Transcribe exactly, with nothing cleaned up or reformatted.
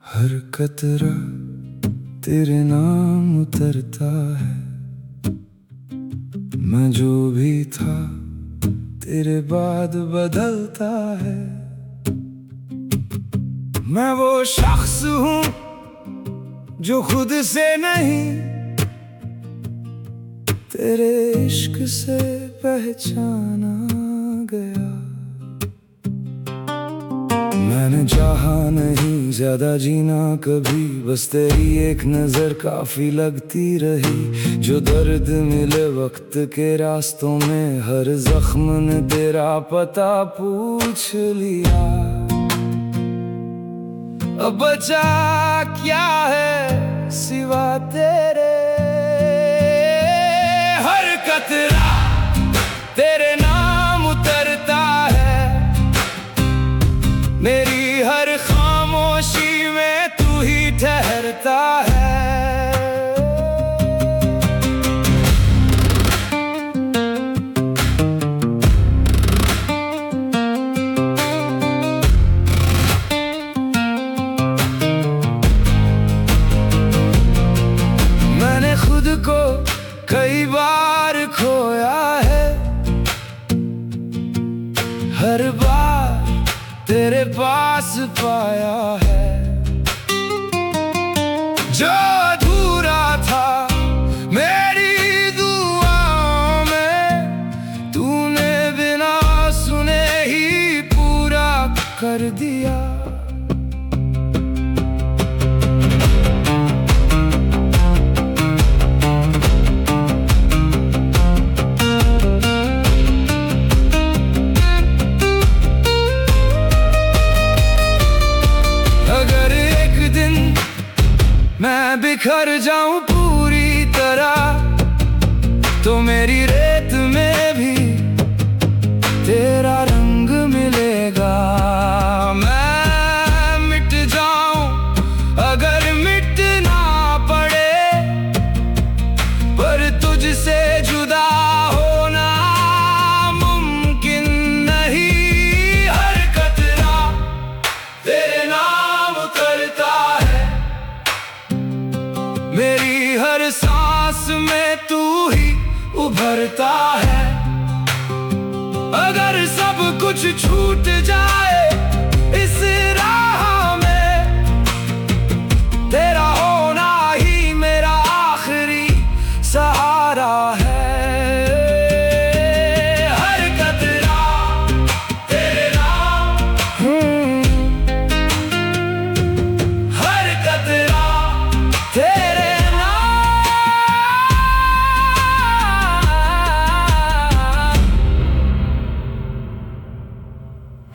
हर कतरा तेरे नाम उतरता है। मैं जो भी था तेरे बाद बदलता है। मैं वो शख्स हूँ जो खुद से नहीं, तेरे इश्क से पहचाना गया। मैंने चाहा नहीं ज्यादा जीना कभी, बस तेरी एक नजर काफी लगती रही। जो दर्द मिले वक्त के रास्तों में, हर जख्म ने तेरा पता पूछ लिया। अब बचा क्या है सिवा तेरे, हर कतरा तेरे नाम उतरता है। मेरी हर खामोशी में तू ही ठहरता है। मैंने खुद को कई बार खोया है, हर बार तेरे पास पाया है। जो अधूरा था मेरी दुआओं में, तूने बिना सुने ही पूरा कर दिया। मैं बिखर जाऊं पूरी तरह, तो मेरी रेत में भी तेरा रंग मिलेगा। मैं मिट जाऊं अगर मिटना पड़े, पर तुझसे जुदा होना मुमकिन नहीं। हर कतरा तेरे नाम उतरता है। मेरी हर सांस में तू ही उभरता है। अगर सब कुछ छूट जाए इस राह में, तेरा होना ही मेरा आखिरी सहारा है।